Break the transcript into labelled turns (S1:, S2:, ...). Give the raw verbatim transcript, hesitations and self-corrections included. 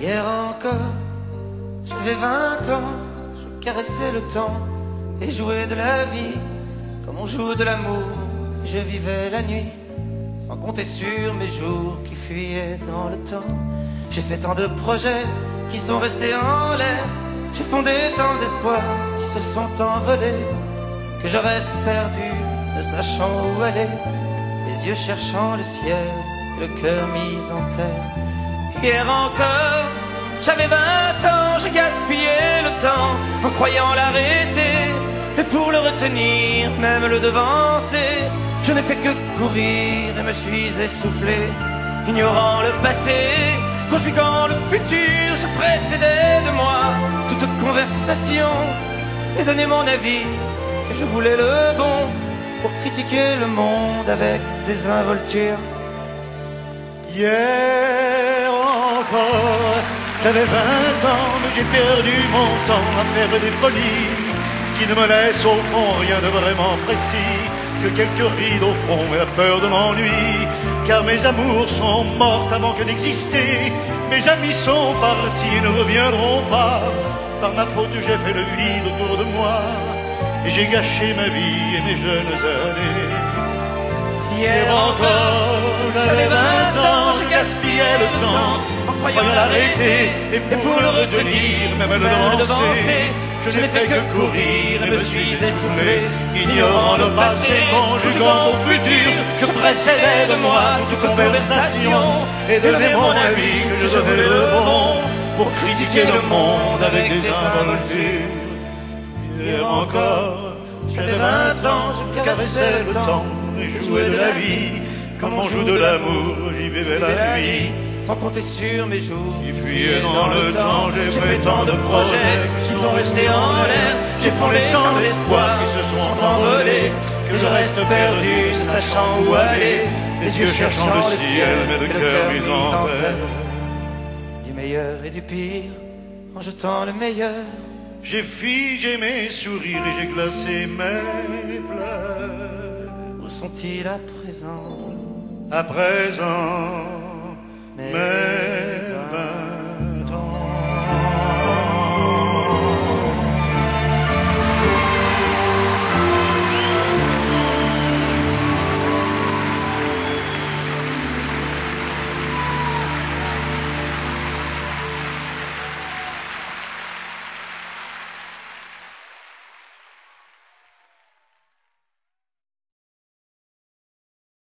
S1: Hier encore, j'avais vingt ans, je caressais le temps et jouais de la vie comme on joue de l'amour. Je vivais la nuit sans compter sur mes jours qui fuyaient dans le temps. J'ai fait tant de projets qui sont restés en l'air. J'ai fondé tant d'espoirs qui se sont envolés, que je reste perdu, ne sachant où aller, les yeux cherchant le ciel, le cœur mis en terre. Hier encore, j'avais vingt ans, j'ai gaspillé le temps en croyant l'arrêter, et pour le retenir, même le devancer, je n'ai fait que courir et me suis essoufflé, ignorant le passé, conjuguant le futur. Je précédais de moi toute conversation et donnais mon avis, que je voulais le bon pour critiquer le monde avec désinvolture.
S2: Hier encore, j'avais vingt ans, mais j'ai perdu mon temps à faire des folies qui ne me laissent au fond rien de vraiment précis, que quelques rides au fond et la peur de l'ennui. Car mes amours sont mortes avant que d'exister, mes amis sont partis et ne reviendront pas. Par ma faute j'ai fait le vide autour de moi, et j'ai gâché ma vie et mes jeunes années. Hier encore, j'avais vingt ans, je gaspillais le temps en croyant l'arrêter, et pour le retenir, même le devancer, je n'ai fait que courir et me suis essoufflé, ignorant le passé, conjuguant au futur. Je précédais de moi toute conversation et donnais mon avis, que je devais le bon pour critiquer le monde avec des involtures. Hier encore, j'avais vingt ans, je caressais le temps et je jouais de la vie comme on joue de l'amour. J'y vivais la nuit
S1: sans compter sur mes jours
S2: qui fuyaient dans le temps. J'ai fait tant de projets
S1: qui sont restés en l'air. J'ai fondé tant d'espoirs qui se sont envolés, que je reste perdu, ne sachant où aller, les yeux cherchant le ciel, mais le cœur mis en terre. Du meilleur et du pire, en jetant le meilleur,
S2: j'ai figé mes sourires et j'ai glacé mes pleurs.
S1: Où sont-ils à présent?
S2: À présent, mais